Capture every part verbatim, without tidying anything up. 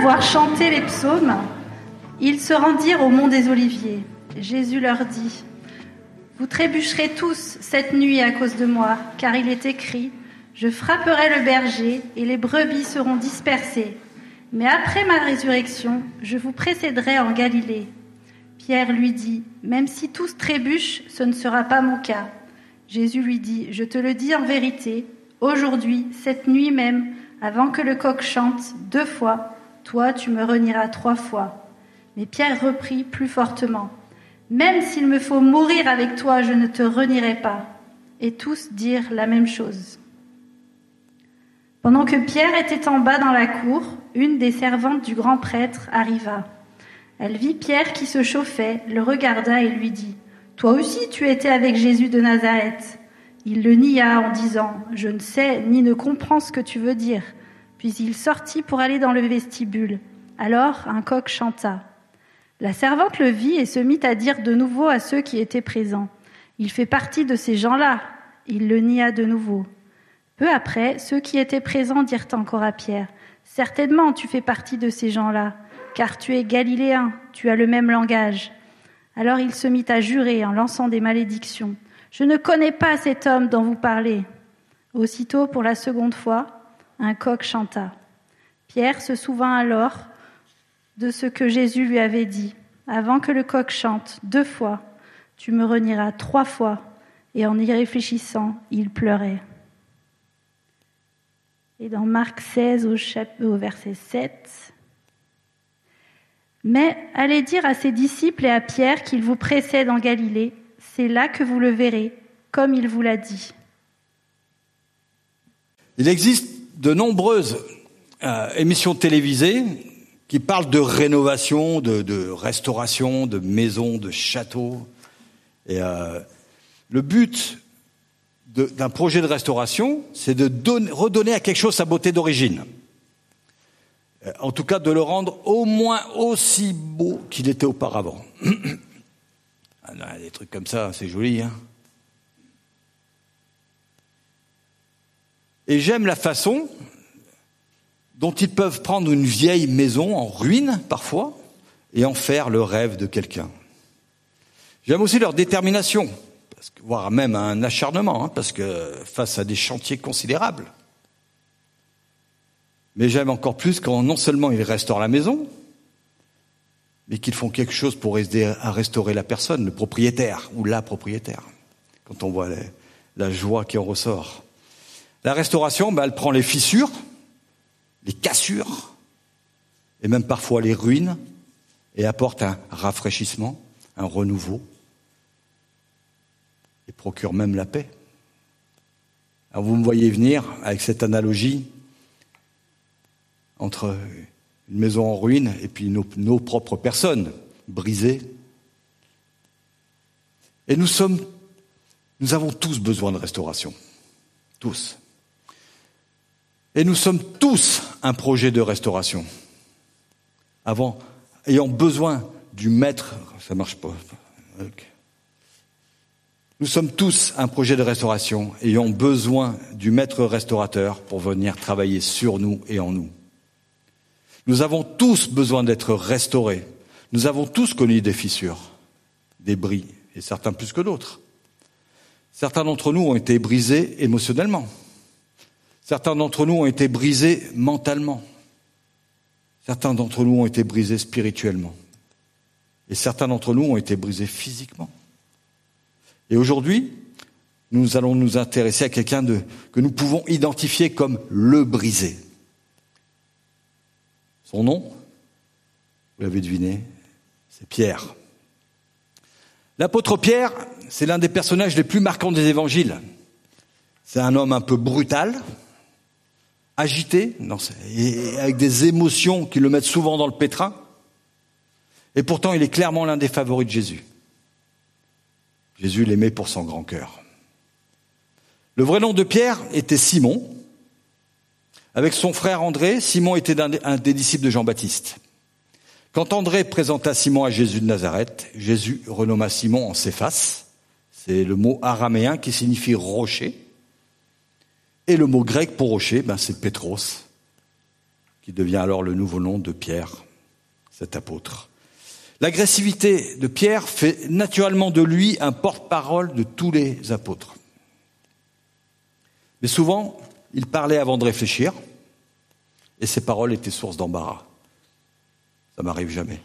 avoir chanté les psaumes, ils se rendirent au mont des Oliviers. Jésus leur dit : « Vous trébucherez tous cette nuit à cause de moi, car il est écrit : je frapperai le berger et les brebis seront dispersées. Mais après ma résurrection, je vous précéderai en Galilée. » Pierre lui dit : « Même si tous trébuchent, ce ne sera pas mon cas. » Jésus lui dit : « Je te le dis en vérité, aujourd'hui, cette nuit même, avant que le coq chante deux fois, toi tu me renieras trois fois. » Mais Pierre reprit plus fortement : « Même s'il me faut mourir avec toi, je ne te renierai pas. » Et tous dirent la même chose. Pendant que Pierre était en bas dans la cour, une des servantes du grand prêtre arriva. Elle vit Pierre qui se chauffait, le regarda et lui dit : « Toi aussi tu étais avec Jésus de Nazareth. » Il le nia en disant : « Je ne sais ni ne comprends ce que tu veux dire. » Puis il sortit pour aller dans le vestibule. Alors un coq chanta. La servante le vit et se mit à dire de nouveau à ceux qui étaient présents : « Il fait partie de ces gens-là. » Il le nia de nouveau. Peu après, ceux qui étaient présents dirent encore à Pierre : « Certainement tu fais partie de ces gens-là, car tu es galiléen, tu as le même langage. » Alors il se mit à jurer en lançant des malédictions : « Je ne connais pas cet homme dont vous parlez. » Aussitôt, pour la seconde fois, un coq chanta. Pierre se souvint alors de ce que Jésus lui avait dit : « Avant que le coq chante deux fois, tu me renieras trois fois. » Et en y réfléchissant, il pleurait. Et dans Marc seize, au, chap- au verset sept, « Mais allez dire à ses disciples et à Pierre qu'il vous précède en Galilée. C'est là que vous le verrez, comme il vous l'a dit. » Il existe de nombreuses euh, émissions télévisées qui parlent de rénovation, de, de restauration, de maisons, de châteaux. Et euh, le but de, d'un projet de restauration, c'est de donner, redonner à quelque chose sa beauté d'origine. En tout cas, de le rendre au moins aussi beau qu'il était auparavant. Ah non, des trucs comme ça, c'est joli, hein. Et j'aime la façon dont ils peuvent prendre une vieille maison en ruine, parfois, et en faire le rêve de quelqu'un. J'aime aussi leur détermination, parce que, voire même un acharnement, hein, parce que face à des chantiers considérables. Mais j'aime encore plus quand non seulement ils restaurent la maison, mais qu'ils font quelque chose pour aider à restaurer la personne, le propriétaire ou la propriétaire. Quand on voit les, la joie qui en ressort. La restauration, ben, elle prend les fissures, les cassures, et même parfois les ruines, et apporte un rafraîchissement, un renouveau, et procure même la paix. Alors vous me voyez venir avec cette analogie entre une maison en ruine et puis nos, nos propres personnes brisées. Et nous sommes, nous avons tous besoin de restauration. Tous. Et nous sommes tous un projet de restauration. Avant, ayant besoin du maître, ça marche pas. Okay. Nous sommes tous un projet de restauration, ayant besoin du maître restaurateur pour venir travailler sur nous et en nous. Nous avons tous besoin d'être restaurés. Nous avons tous connu des fissures, des bris, et certains plus que d'autres. Certains d'entre nous ont été brisés émotionnellement. Certains d'entre nous ont été brisés mentalement. Certains d'entre nous ont été brisés spirituellement. Et certains d'entre nous ont été brisés physiquement. Et aujourd'hui, nous allons nous intéresser à quelqu'un de, que nous pouvons identifier comme le brisé. Son nom, vous l'avez deviné, c'est Pierre. L'apôtre Pierre, c'est l'un des personnages les plus marquants des évangiles. C'est un homme un peu brutal, agité, non, et avec des émotions qui le mettent souvent dans le pétrin. Et pourtant, il est clairement l'un des favoris de Jésus. Jésus l'aimait pour son grand cœur. Le vrai nom de Pierre était Simon. Avec son frère André, Simon était un des disciples de Jean-Baptiste. Quand André présenta Simon à Jésus de Nazareth, Jésus renomma Simon en Céphas. C'est le mot araméen qui signifie rocher. Et le mot grec pour rocher, ben c'est Pétros, qui devient alors le nouveau nom de Pierre, cet apôtre. L'agressivité de Pierre fait naturellement de lui un porte-parole de tous les apôtres. Mais souvent, il parlait avant de réfléchir, et ses paroles étaient source d'embarras. Ça m'arrive jamais.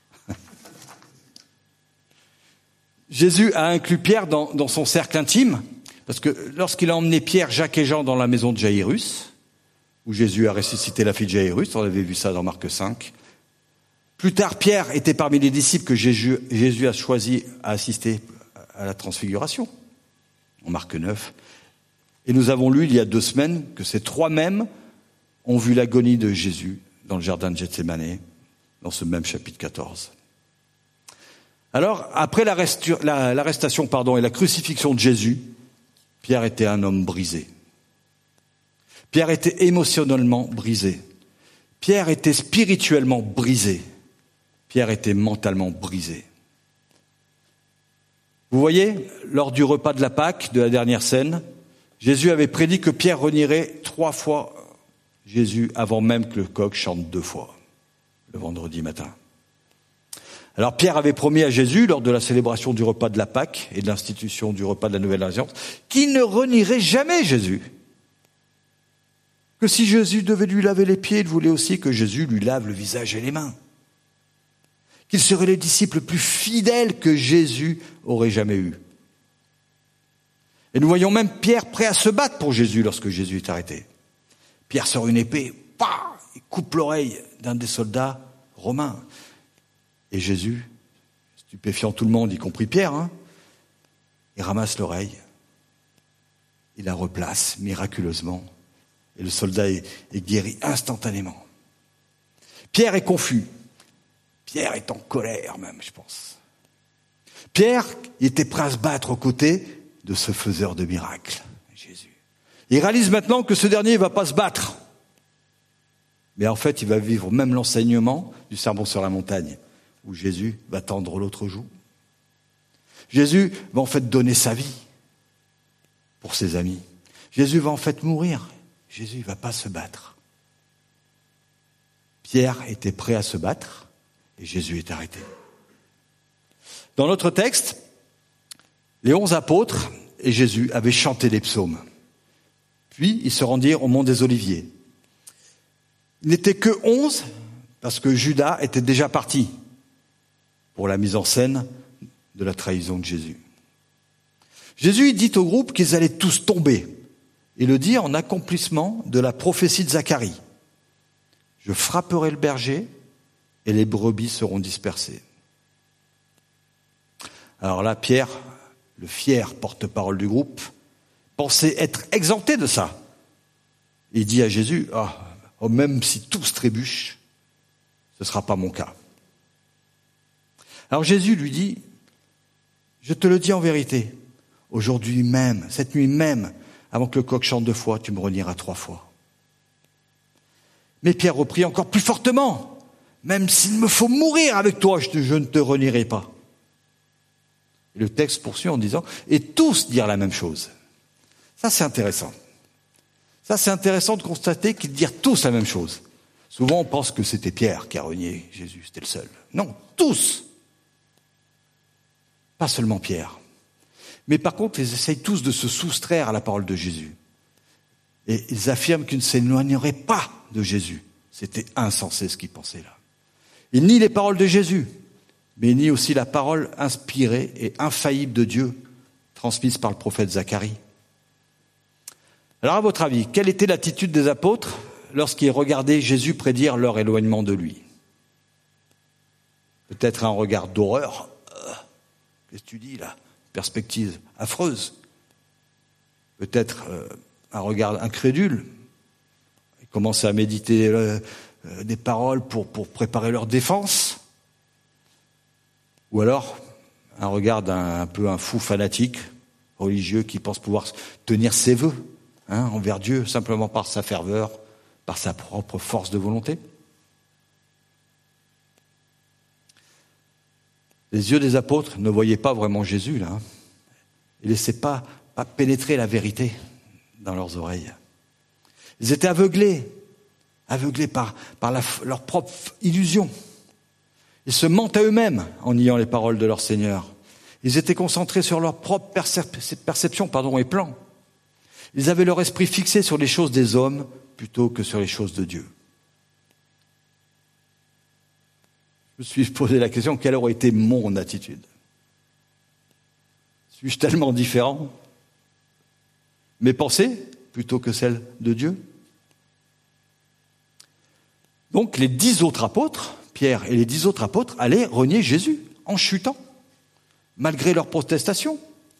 Jésus a inclus Pierre dans, dans son cercle intime, parce que lorsqu'il a emmené Pierre, Jacques et Jean dans la maison de Jaïrus, où Jésus a ressuscité la fille de Jaïrus, on avait vu ça dans Marc cinq. Plus tard, Pierre était parmi les disciples que Jésus, Jésus a choisi à assister à la transfiguration, en Marc neuf. Et nous avons lu il y a deux semaines que ces trois mêmes ont vu l'agonie de Jésus dans le jardin de Gethsémanée, dans ce même chapitre quatorze. Alors, après l'arrestation pardon, et la crucifixion de Jésus, Pierre était un homme brisé. Pierre était émotionnellement brisé. Pierre était spirituellement brisé. Pierre était mentalement brisé. Vous voyez, lors du repas de la Pâque, de la dernière scène, Jésus avait prédit que Pierre renierait trois fois Jésus avant même que le coq chante deux fois, le vendredi matin. Alors Pierre avait promis à Jésus, lors de la célébration du repas de la Pâque et de l'institution du repas de la Nouvelle Alliance, qu'il ne renierait jamais Jésus. Que si Jésus devait lui laver les pieds, il voulait aussi que Jésus lui lave le visage et les mains. Qu'il serait le disciple le plus fidèle que Jésus aurait jamais eu. Et nous voyons même Pierre prêt à se battre pour Jésus lorsque Jésus est arrêté. Pierre sort une épée, pah, il coupe l'oreille d'un des soldats romains. Et Jésus, stupéfiant tout le monde, y compris Pierre, hein, il ramasse l'oreille, il la replace miraculeusement, et le soldat est, est guéri instantanément. Pierre est confus. Pierre est en colère même, je pense. Pierre il était prêt à se battre aux côtés de ce faiseur de miracles, Jésus. Il réalise maintenant que ce dernier ne va pas se battre. Mais en fait, il va vivre même l'enseignement du sermon sur la montagne, où Jésus va tendre l'autre joue. Jésus va en fait donner sa vie pour ses amis. Jésus va en fait mourir. Jésus ne va pas se battre. Pierre était prêt à se battre et Jésus est arrêté. Dans notre texte, les onze apôtres et Jésus avaient chanté des psaumes. Puis ils se rendirent au mont des Oliviers. Ils n'étaient que onze parce que Judas était déjà parti pour la mise en scène de la trahison de Jésus. Jésus dit au groupe qu'ils allaient tous tomber. Il le dit en accomplissement de la prophétie de Zacharie. Je frapperai le berger et les brebis seront dispersées. Alors là, Pierre, le fier porte-parole du groupe, pensait être exempté de ça. Il dit à Jésus, ah, oh, même si tous trébuchent, ce ne sera pas mon cas. Alors Jésus lui dit, je te le dis en vérité, aujourd'hui même, cette nuit même, avant que le coq chante deux fois, tu me renieras trois fois. Mais Pierre reprit encore plus fortement, même s'il me faut mourir avec toi, je, te, je ne te renierai pas. Et le texte poursuit en disant, et tous dirent la même chose. Ça c'est intéressant. Ça c'est intéressant de constater qu'ils dirent tous la même chose. Souvent on pense que c'était Pierre qui a renié Jésus, c'était le seul. Non, tous. Pas seulement Pierre. Mais par contre, ils essayent tous de se soustraire à la parole de Jésus. Et ils affirment qu'ils ne s'éloigneraient pas de Jésus. C'était insensé ce qu'ils pensaient là. Ils nient les paroles de Jésus, mais ils nient aussi la parole inspirée et infaillible de Dieu, transmise par le prophète Zacharie. Alors à votre avis, quelle était l'attitude des apôtres lorsqu'ils regardaient Jésus prédire leur éloignement de lui? Peut-être un regard d'horreur. Euh, qu'est-ce que tu dis là? Perspective affreuse. Peut-être euh, un regard incrédule. Ils commençaient à méditer euh, euh, des paroles pour, pour préparer leur défense. Ou alors un regard d'un un peu un fou fanatique, religieux, qui pense pouvoir tenir ses vœux hein, envers Dieu, simplement par sa ferveur, par sa propre force de volonté. Les yeux des apôtres ne voyaient pas vraiment Jésus, là. Ils ne laissaient pas, pas pénétrer la vérité dans leurs oreilles. Ils étaient aveuglés aveuglés par, par la, leur propre illusion. Ils se mentent à eux-mêmes en niant les paroles de leur Seigneur. Ils étaient concentrés sur leur propre percep- perception pardon, et plan. Ils avaient leur esprit fixé sur les choses des hommes plutôt que sur les choses de Dieu. Je me suis posé la question, quelle aurait été mon attitude ? Suis-je tellement différent ? Mes pensées plutôt que celles de Dieu ? Donc les dix autres apôtres, Pierre et les dix autres apôtres, allaient renier Jésus en chutant, malgré leur protestation.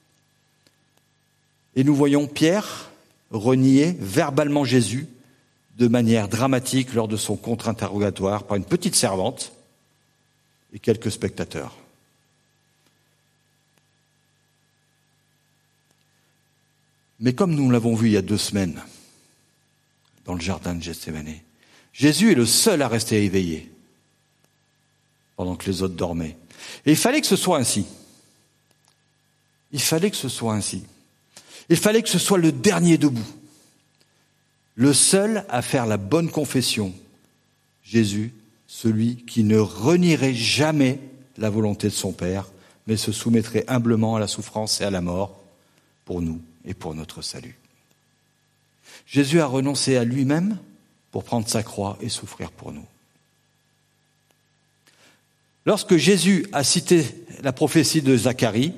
Et nous voyons Pierre renier verbalement Jésus de manière dramatique lors de son contre-interrogatoire par une petite servante et quelques spectateurs. Mais comme nous l'avons vu il y a deux semaines, dans le jardin de Gethsémani, Jésus est le seul à rester éveillé pendant que les autres dormaient. Et il fallait que ce soit ainsi. Il fallait que ce soit ainsi. Il fallait que ce soit le dernier debout, le seul à faire la bonne confession. Jésus, celui qui ne renierait jamais la volonté de son Père, mais se soumettrait humblement à la souffrance et à la mort pour nous et pour notre salut. Jésus a renoncé à lui-même pour prendre sa croix et souffrir pour nous. Lorsque Jésus a cité la prophétie de Zacharie,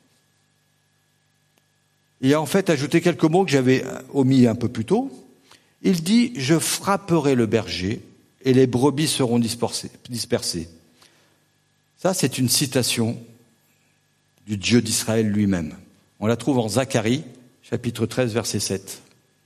il a en fait ajouté quelques mots que j'avais omis un peu plus tôt. Il dit « Je frapperai le berger et les brebis seront dispersées. » Ça, c'est une citation du Dieu d'Israël lui-même. On la trouve en Zacharie, chapitre treize, verset sept.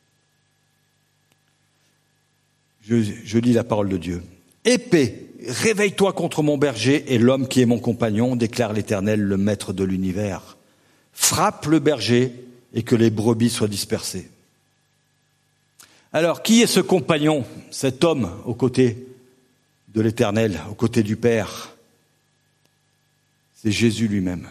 Je, je lis la parole de Dieu. « Épée, réveille-toi contre mon berger et l'homme qui est mon compagnon, déclare l'Éternel, le maître de l'univers. Frappe le berger et que les brebis soient dispersées. » Alors, qui est ce compagnon, cet homme aux côtés de l'Éternel, aux côtés du Père ? C'est Jésus lui-même.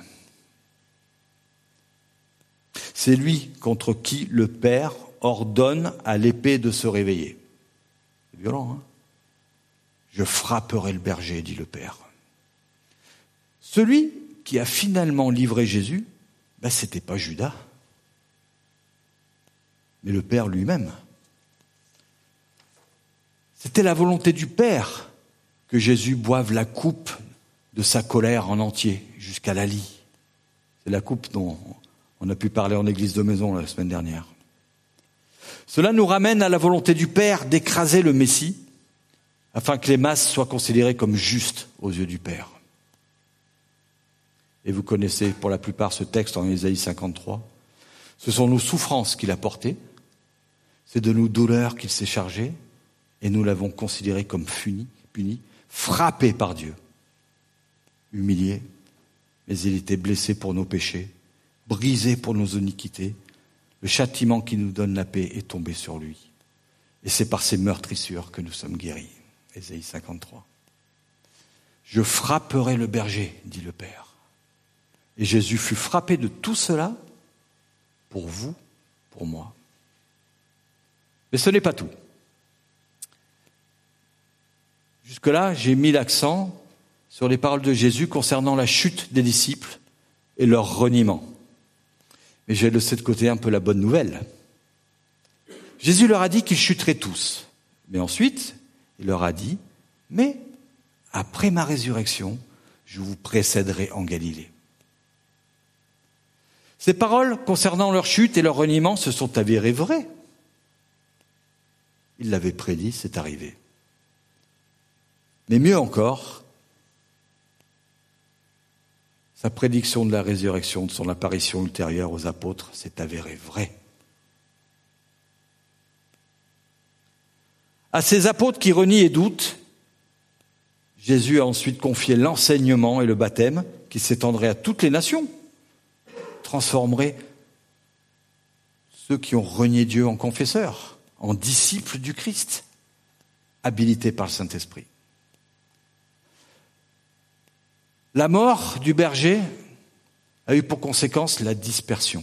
C'est lui contre qui le Père ordonne à l'épée de se réveiller. C'est violent, hein ? Je frapperai le berger, dit le Père. Celui qui a finalement livré Jésus, ben, c'était pas Judas, mais le Père lui-même. C'était la volonté du Père que Jésus boive la coupe de sa colère en entier, jusqu'à la lie. C'est la coupe dont on a pu parler en église de maison la semaine dernière. Cela nous ramène à la volonté du Père d'écraser le Messie, afin que les masses soient considérées comme justes aux yeux du Père. Et vous connaissez pour la plupart ce texte en Ésaïe cinquante-trois. Ce sont nos souffrances qu'il a portées, c'est de nos douleurs qu'il s'est chargé, et nous l'avons considéré comme puni, puni, frappé par Dieu, humilié, mais il était blessé pour nos péchés, brisé pour nos iniquités. Le châtiment qui nous donne la paix est tombé sur lui. Et c'est par ses meurtrissures que nous sommes guéris. Ésaïe cinquante-trois. Je frapperai le berger, dit le Père. Et Jésus fut frappé de tout cela pour vous, pour moi. Mais ce n'est pas tout. Jusque-là, j'ai mis l'accent sur les paroles de Jésus concernant la chute des disciples et leur reniement. Mais j'ai laissé de côté un peu la bonne nouvelle. Jésus leur a dit qu'ils chuteraient tous. Mais ensuite, il leur a dit, mais après ma résurrection, je vous précéderai en Galilée. Ces paroles concernant leur chute et leur reniement se sont avérées vraies. Il l'avait prédit, c'est arrivé. Mais mieux encore, sa prédiction de la résurrection, de son apparition ultérieure aux apôtres, s'est avérée vraie. À ces apôtres qui renient et doutent, Jésus a ensuite confié l'enseignement et le baptême qui s'étendrait à toutes les nations, transformerait ceux qui ont renié Dieu en confesseurs, en disciples du Christ, habilités par le Saint-Esprit. La mort du berger a eu pour conséquence la dispersion.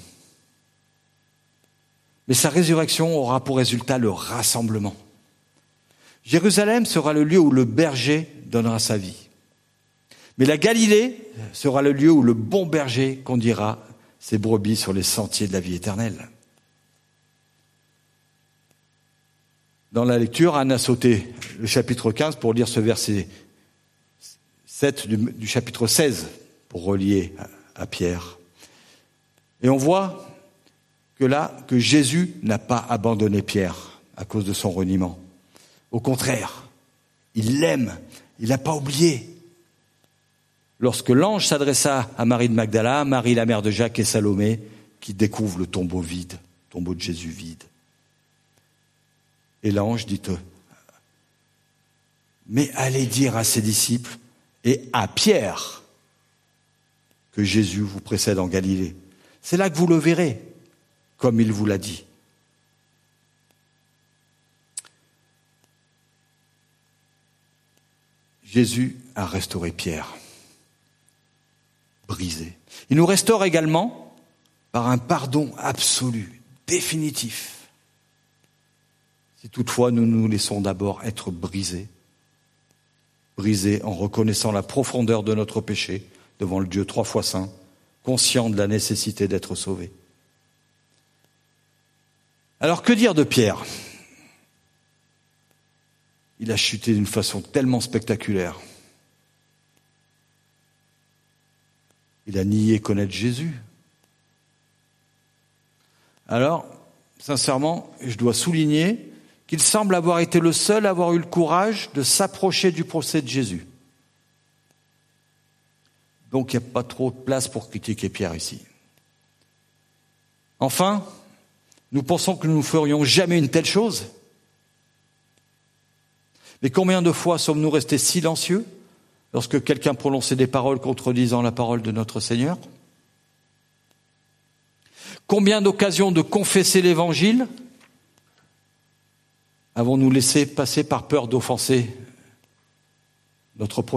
Mais sa résurrection aura pour résultat le rassemblement. Jérusalem sera le lieu où le berger donnera sa vie. Mais la Galilée sera le lieu où le bon berger conduira ses brebis sur les sentiers de la vie éternelle. Dans la lecture, Anne a sauté le chapitre quinze pour lire ce verset sept du, du chapitre seize, pour relier à, à Pierre. Et on voit que là, que Jésus n'a pas abandonné Pierre à cause de son reniement. Au contraire, il l'aime, il l'a pas oublié. Lorsque l'ange s'adressa à Marie de Magdala, Marie la mère de Jacques et Salomé, qui découvrent le tombeau vide, le tombeau de Jésus vide. Et l'ange dit, mais allez dire à ses disciples et à Pierre que Jésus vous précède en Galilée. C'est là que vous le verrez, comme il vous l'a dit. Jésus a restauré Pierre, brisé. Il nous restaure également par un pardon absolu, définitif. Si toutefois nous nous laissons d'abord être brisés, brisés en reconnaissant la profondeur de notre péché devant le Dieu trois fois saint, conscient de la nécessité d'être sauvés. Alors que dire de Pierre ? Il a chuté d'une façon tellement spectaculaire. Il a nié connaître Jésus. Alors, sincèrement, je dois souligner qu'il semble avoir été le seul à avoir eu le courage de s'approcher du procès de Jésus. Donc il n'y a pas trop de place pour critiquer Pierre ici. Enfin, nous pensons que nous ne ferions jamais une telle chose. Mais combien de fois sommes-nous restés silencieux lorsque quelqu'un prononçait des paroles contredisant la parole de notre Seigneur ? Combien d'occasions de confesser l'Évangile avons-nous laissé passer par peur d'offenser notre prochain ?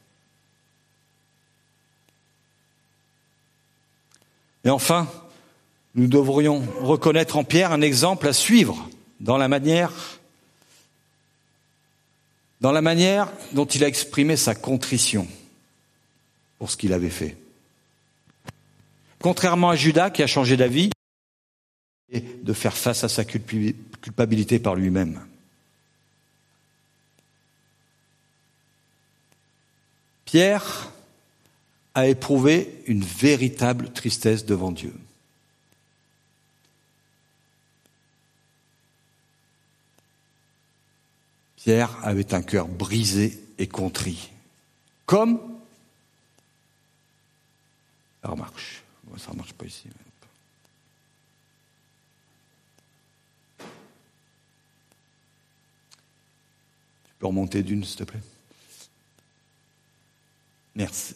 Et enfin, nous devrions reconnaître en Pierre un exemple à suivre dans la manière, dans la manière dont il a exprimé sa contrition pour ce qu'il avait fait. Contrairement à Judas qui a changé d'avis et de faire face à sa culpabilité par lui-même. Pierre a éprouvé une véritable tristesse devant Dieu. Pierre avait un cœur brisé et contrit. Comme... Ça marche. Ça ne marche pas ici. Tu peux remonter d'une, s'il te plaît ? Merci.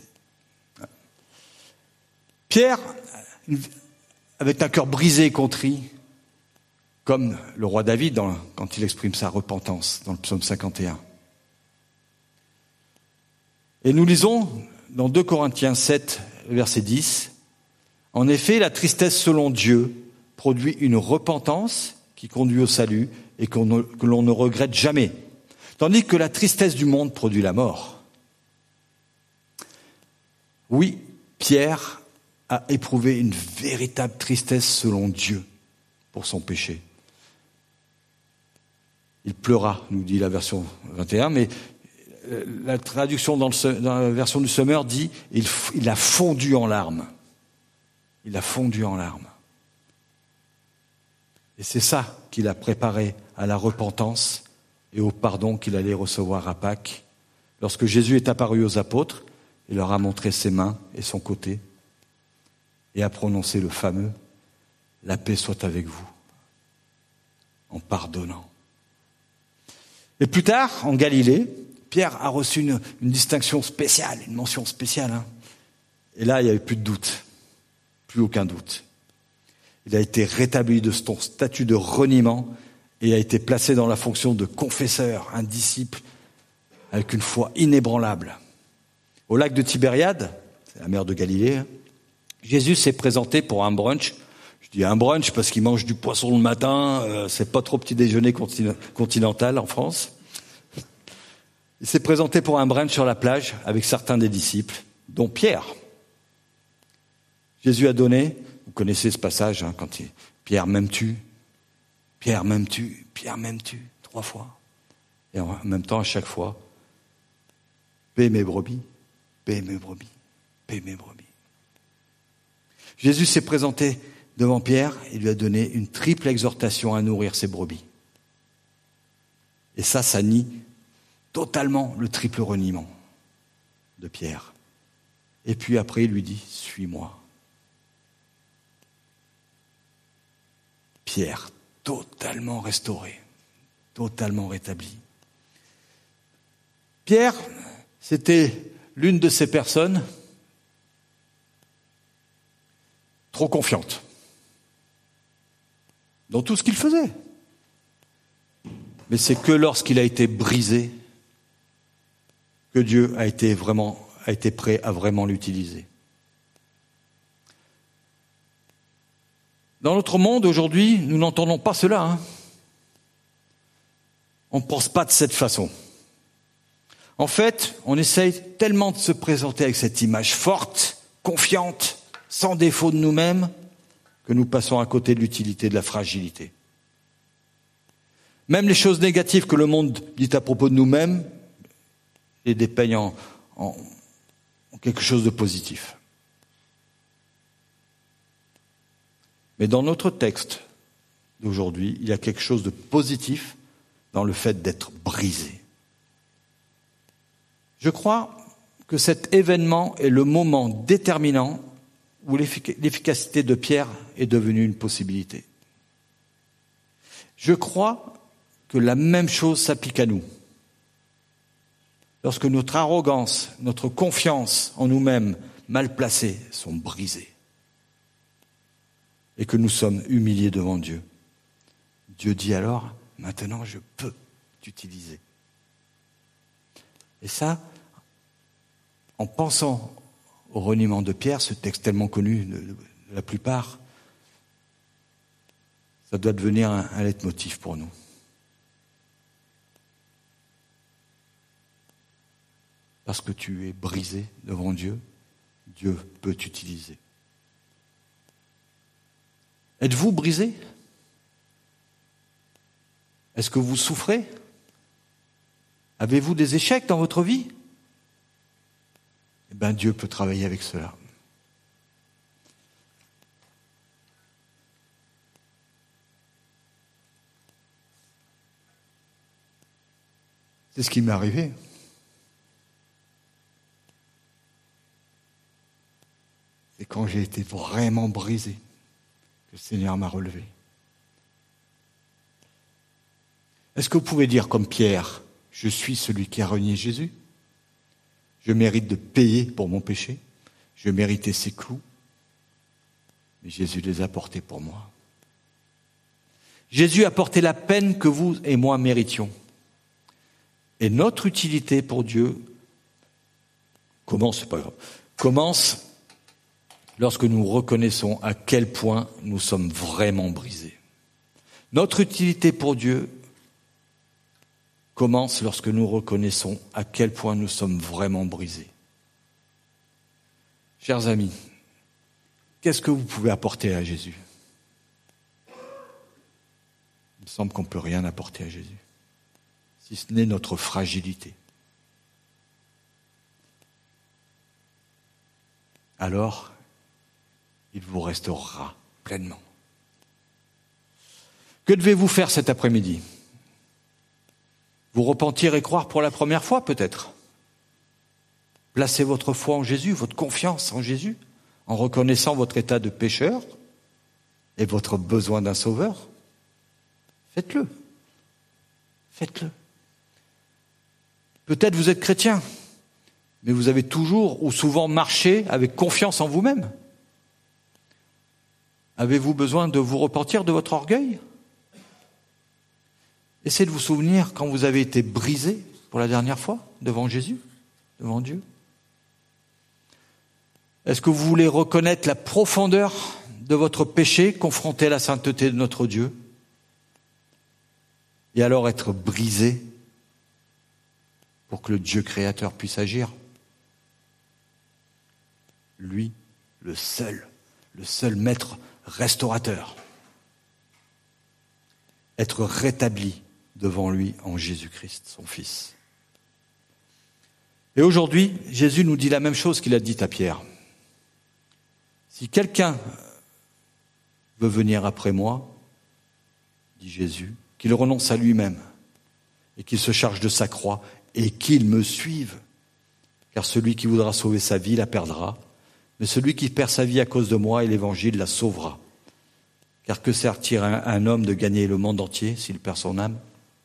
Pierre avait un cœur brisé et contrit, comme le roi David dans, quand il exprime sa repentance dans le psaume cinquante et un. Et nous lisons dans deux Corinthiens sept, verset dix, « En effet, la tristesse selon Dieu produit une repentance qui conduit au salut et qu'on ne, que l'on ne regrette jamais, tandis que la tristesse du monde produit la mort. » Oui, Pierre a éprouvé une véritable tristesse selon Dieu pour son péché. Il pleura, nous dit la version vingt et un, mais la traduction dans, le, dans la version du Semeur dit il, il a fondu en larmes. Il a fondu en larmes. Et c'est ça qu'il a préparé à la repentance et au pardon qu'il allait recevoir à Pâques. Lorsque Jésus est apparu aux apôtres, il leur a montré ses mains et son côté et a prononcé le fameux « La paix soit avec vous » en pardonnant. Et plus tard, en Galilée, Pierre a reçu une, une distinction spéciale, une mention spéciale. Hein. Et là, il n'y avait plus de doute, plus aucun doute. Il a été rétabli de son statut de reniement et a été placé dans la fonction de confesseur, un disciple avec une foi inébranlable. Au lac de Tibériade, c'est la mer de Galilée, hein, Jésus s'est présenté pour un brunch. Je dis un brunch parce qu'il mange du poisson le matin, euh, c'est pas trop petit déjeuner continental en France. Il s'est présenté pour un brunch sur la plage avec certains des disciples, dont Pierre. Jésus a donné, vous connaissez ce passage, hein, quand il, Pierre m'aimes-tu ? Pierre m'aimes-tu ? Pierre m'aimes-tu ? Trois fois. Et en même temps, à chaque fois, paie mes brebis, paie mes brebis, paie mes brebis. Jésus s'est présenté devant Pierre et lui a donné une triple exhortation à nourrir ses brebis. Et ça, ça nie totalement le triple reniement de Pierre. Et puis après, il lui dit, suis-moi. Pierre, totalement restauré, totalement rétabli. Pierre, c'était l'une de ces personnes trop confiante dans tout ce qu'il faisait. Mais c'est que lorsqu'il a été brisé que Dieu a été vraiment, a été prêt à vraiment l'utiliser. Dans notre monde aujourd'hui, nous n'entendons pas cela. Hein. On ne pense pas de cette façon. En fait, on essaye tellement de se présenter avec cette image forte, confiante, sans défaut de nous-mêmes, que nous passons à côté de l'utilité de la fragilité. Même les choses négatives que le monde dit à propos de nous-mêmes, les dépeignent en, en, en quelque chose de positif. Mais dans notre texte d'aujourd'hui, il y a quelque chose de positif dans le fait d'être brisé. Je crois que cet événement est le moment déterminant où l'efficacité de Pierre est devenue une possibilité. Je crois que la même chose s'applique à nous. Lorsque notre arrogance, notre confiance en nous-mêmes mal placées sont brisées et que nous sommes humiliés devant Dieu, Dieu dit alors, maintenant je peux t'utiliser. Et ça, en pensant au reniement de Pierre, ce texte tellement connu de, de la plupart, ça doit devenir un, un leitmotiv pour nous. Parce que tu es brisé devant Dieu, Dieu peut t'utiliser. Êtes-vous brisé ? Est-ce que vous souffrez ? Avez-vous des échecs dans votre vie ? Eh bien, Dieu peut travailler avec cela. C'est ce qui m'est arrivé. C'est quand j'ai été vraiment brisé que le Seigneur m'a relevé. Est-ce que vous pouvez dire comme Pierre, je suis celui qui a renié Jésus ? Je mérite de payer pour mon péché. Je méritais ses clous. Mais Jésus les a portés pour moi. Jésus a porté la peine que vous et moi méritions. Et notre utilité pour Dieu commence, c'est pas grave, commence lorsque nous reconnaissons à quel point nous sommes vraiment brisés. Notre utilité pour Dieu commence lorsque nous reconnaissons à quel point nous sommes vraiment brisés. Chers amis, qu'est-ce que vous pouvez apporter à Jésus ? Il me semble qu'on ne peut rien apporter à Jésus, si ce n'est notre fragilité. Alors, il vous restaurera pleinement. Que devez-vous faire cet après-midi ? Vous repentir et croire pour la première fois, peut-être. Placez votre foi en Jésus, votre confiance en Jésus, en reconnaissant votre état de pécheur et votre besoin d'un sauveur. Faites-le. Faites-le. Peut-être vous êtes chrétien, mais vous avez toujours ou souvent marché avec confiance en vous-même. Avez-vous besoin de vous repentir de votre orgueil ? Essayez de vous souvenir quand vous avez été brisé pour la dernière fois devant Jésus, devant Dieu. Est-ce que vous voulez reconnaître la profondeur de votre péché confronté à la sainteté de notre Dieu ? Et alors être brisé pour que le Dieu créateur puisse agir. Lui, le seul, le seul maître restaurateur. Être rétabli devant lui en Jésus-Christ, son Fils. Et aujourd'hui, Jésus nous dit la même chose qu'il a dit à Pierre. Si quelqu'un veut venir après moi, dit Jésus, qu'il renonce à lui-même et qu'il se charge de sa croix et qu'il me suive. Car celui qui voudra sauver sa vie la perdra, mais celui qui perd sa vie à cause de moi et l'Évangile la sauvera. Car que sert-il à un homme de gagner le monde entier s'il perd son âme ?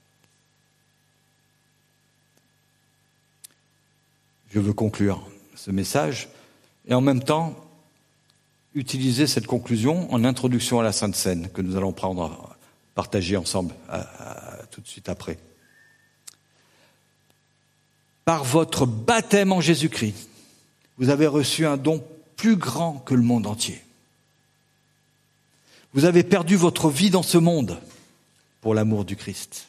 Je veux conclure ce message et en même temps utiliser cette conclusion en introduction à la Sainte Seine que nous allons prendre, partager ensemble à, à, tout de suite après. Par votre baptême en Jésus-Christ, vous avez reçu un don plus grand que le monde entier. Vous avez perdu votre vie dans ce monde pour l'amour du Christ.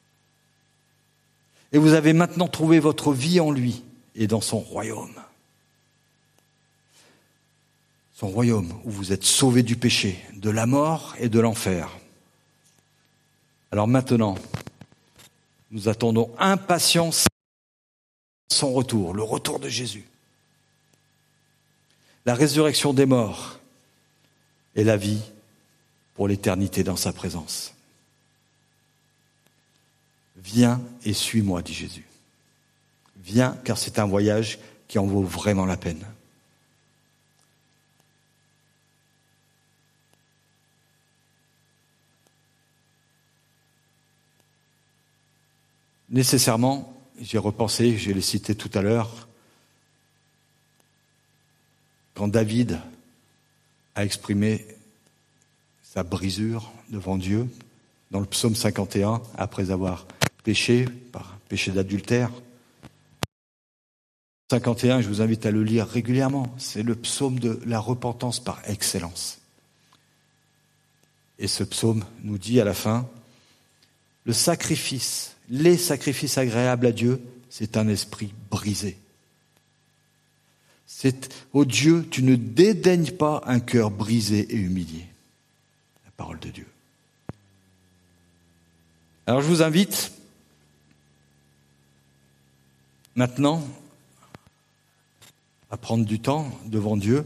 Et vous avez maintenant trouvé votre vie en lui et dans son royaume. Son royaume où vous êtes sauvés du péché, de la mort et de l'enfer. Alors maintenant, nous attendons impatiemment son retour, le retour de Jésus. La résurrection des morts et la vie pour l'éternité dans sa présence. Viens et suis-moi, dit Jésus. Viens, car c'est un voyage qui en vaut vraiment la peine. Nécessairement, j'ai repensé, je l'ai cité tout à l'heure, quand David a exprimé sa brisure devant Dieu, dans le psaume cinquante et un, après avoir péché, par péché d'adultère. cinquante et un, je vous invite à le lire régulièrement, c'est le psaume de la repentance par excellence. Et ce psaume nous dit à la fin, le sacrifice, les sacrifices agréables à Dieu, c'est un esprit brisé. C'est, ô Dieu, tu ne dédaignes pas un cœur brisé et humilié. La parole de Dieu. Alors je vous invite maintenant à prendre du temps devant Dieu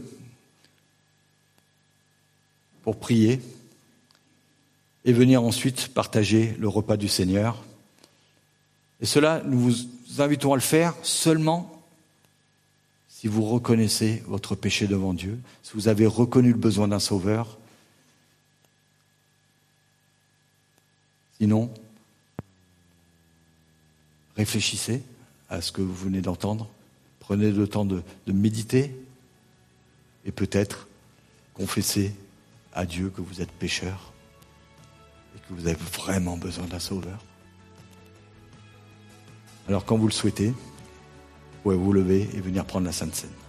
pour prier et venir ensuite partager le repas du Seigneur. Et cela, nous vous invitons à le faire seulement si vous reconnaissez votre péché devant Dieu, si vous avez reconnu le besoin d'un sauveur. Sinon, réfléchissez à ce que vous venez d'entendre, prenez le temps de, de méditer et peut-être confessez à Dieu que vous êtes pécheur et que vous avez vraiment besoin d'un sauveur. Alors quand vous le souhaitez, vous pouvez vous lever et venir prendre la Sainte Seine.